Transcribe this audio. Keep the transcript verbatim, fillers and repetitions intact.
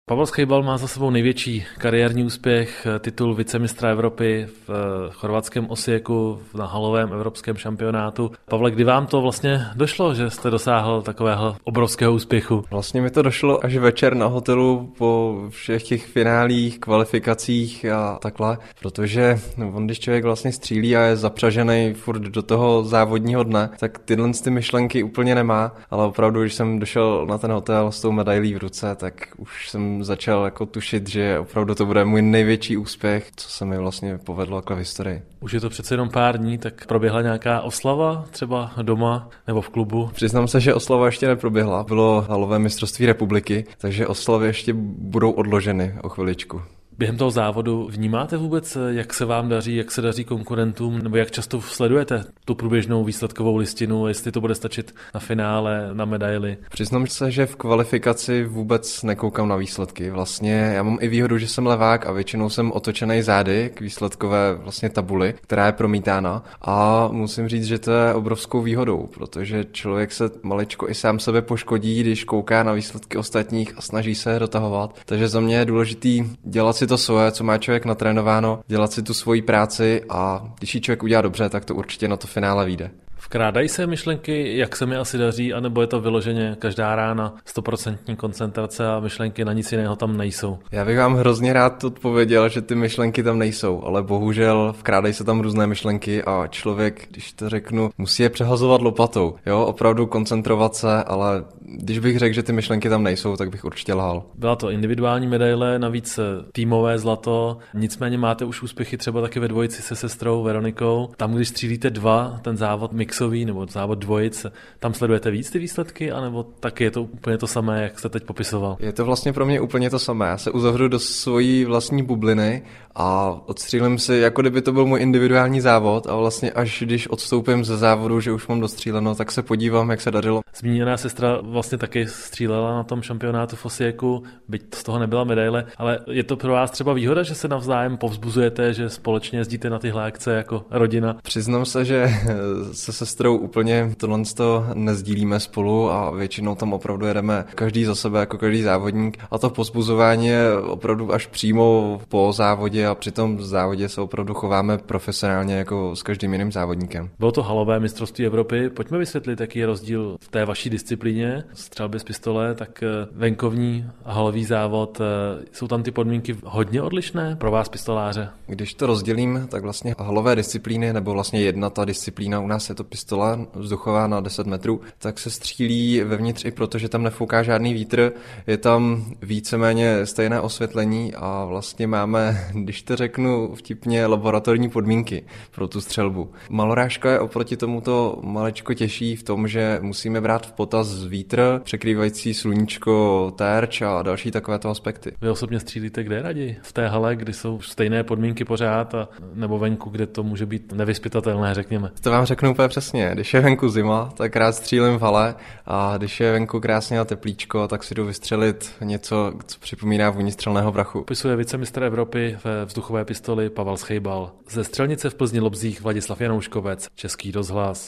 Pavel Schejbal má za sebou největší kariérní úspěch, titul vicemistra Evropy v chorvatském Osijeku na halovém evropském šampionátu. Pavle, kdy vám to vlastně došlo, že jste dosáhl takového obrovského úspěchu? Vlastně mi to došlo až večer na hotelu po všech těch finálích, kvalifikacích a takhle, protože on, když člověk vlastně střílí a je zapřažený furt do toho závodního dne, tak tyhle ty myšlenky úplně nemá, ale opravdu, když jsem došel na ten hotel s tou medailí v ruce, tak už jsem začal jako tušit, že opravdu to bude můj největší úspěch, co se mi vlastně povedlo jako v historii. Už je to přece jenom pár dní, tak proběhla nějaká oslava třeba doma nebo v klubu? Přiznám se, že oslava ještě neproběhla. Bylo halové mistrovství republiky, takže oslavy ještě budou odloženy o chviličku. Během toho závodu vnímáte vůbec, jak se vám daří, jak se daří konkurentům, nebo jak často sledujete tu průběžnou výsledkovou listinu, jestli to bude stačit na finále, na medaili? Přiznám se, že v kvalifikaci vůbec nekoukám na výsledky. Vlastně já mám i výhodu, že jsem levák a většinou jsem otočený zády k výsledkové vlastně tabuli, která je promítána, a musím říct, že to je obrovskou výhodou, protože člověk se maličko i sám sebe poškodí, když kouká na výsledky ostatních a snaží se je dotahovat. Takže za mě je důležitý dělat si to svoje, co má člověk natrénováno, dělat si tu svoji práci, a když ji člověk udělá dobře, tak to určitě na to finále vyjde. Vkrádají se myšlenky, jak se mi asi daří, anebo je to vyloženě každá rána stoprocentní koncentrace a myšlenky na nic jiného tam nejsou? Já bych vám hrozně rád odpověděl, že ty myšlenky tam nejsou, ale bohužel vkrádají se tam různé myšlenky a člověk, když to řeknu, musí je přehazovat lopatou. Jo, opravdu koncentrovat se, ale když bych řekl, že ty myšlenky tam nejsou, tak bych určitě lhal. Byla to individuální medaile, navíc týmové zlato, nicméně máte už úspěchy třeba taky ve dvojici se sestrou Veronikou. Tam, když střílíte dva, ten závod mixový nebo závod dvojic, tam sledujete víc ty výsledky, anebo taky je to úplně to samé, jak jste teď popisoval? Je to vlastně pro mě úplně to samé. Já se uzavřu do svojí vlastní bubliny a odstřílím si, jako kdyby to byl můj individuální závod, a vlastně až když odstoupím ze závodu, že už mám dostříleno, tak se podívám, jak se dařilo. Zmíněná sestra vlastně taky střílela na tom šampionátu v Osijeku, byť z toho nebyla medaile, ale je to pro vás třeba výhoda, že se navzájem povzbuzujete, že společně jezdíte na tyhle akce jako rodina? Přiznám se, že se sestrou úplně tohle nezdílíme spolu a většinou tam opravdu jedeme každý za sebe, jako každý závodník, a to povzbuzování je opravdu až přímo po závodě, a při tom závodě se opravdu chováme profesionálně jako s každým jiným závodníkem. Bylo to halové mistrovství Evropy. Pojďme vysvětlit, jaký je rozdíl v té vaší disciplíně střelby z pistole, tak venkovní a halový závod. Jsou tam ty podmínky hodně odlišné pro vás pistoláře? Když to rozdělím, tak vlastně halové disciplíny, nebo vlastně jedna ta disciplína, u nás je to pistole vzduchová na deset metrů, tak se střílí vevnitř i proto, že tam nefouká žádný vítr, je tam víceméně stejné osvětlení a vlastně máme, když to řeknu vtipně, laboratorní podmínky pro tu střelbu. Malorážka je oproti tomuto malečko těžší v tom, že musíme brát v potaz vítr, překrývající sluníčko, terč a další takovéto aspekty. Vy osobně střílíte kde raději? V té hale, kdy jsou stejné podmínky pořád, a nebo venku, kde to může být nevyzpytatelné, řekněme? To vám řeknu úplně přesně. Když je venku zima, tak rád střílím v hale, a když je venku krásně a teplíčko, tak si jdu vystřelit něco, co připomíná vůni střelného prachu. Popisuje vicemistr Evropy ve vzduchové pistoli Pavel Schejbal. Ze střelnice v Plzni Lobzích Vladislav Janouškovec, Český rozhlas.